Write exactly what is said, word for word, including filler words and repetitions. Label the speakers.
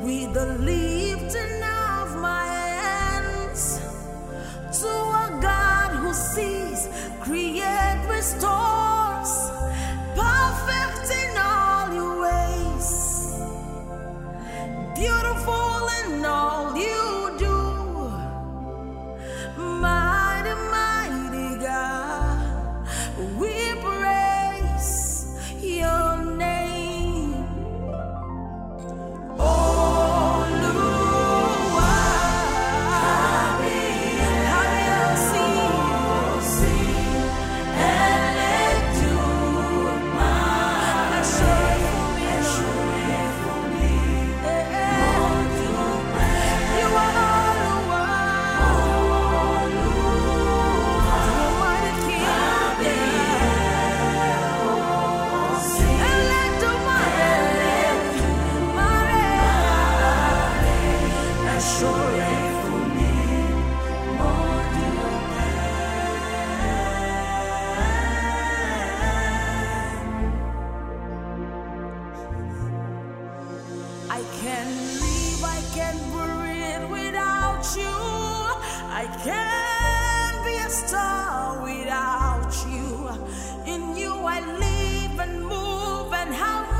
Speaker 1: with the lifting of my hands to a God who sees, create, restores, perfect in all your ways, beautiful in all you do, mighty, mighty God, we praise your name. I can't live, I can't breathe without you. I can't be a star without you. In you I live and move and have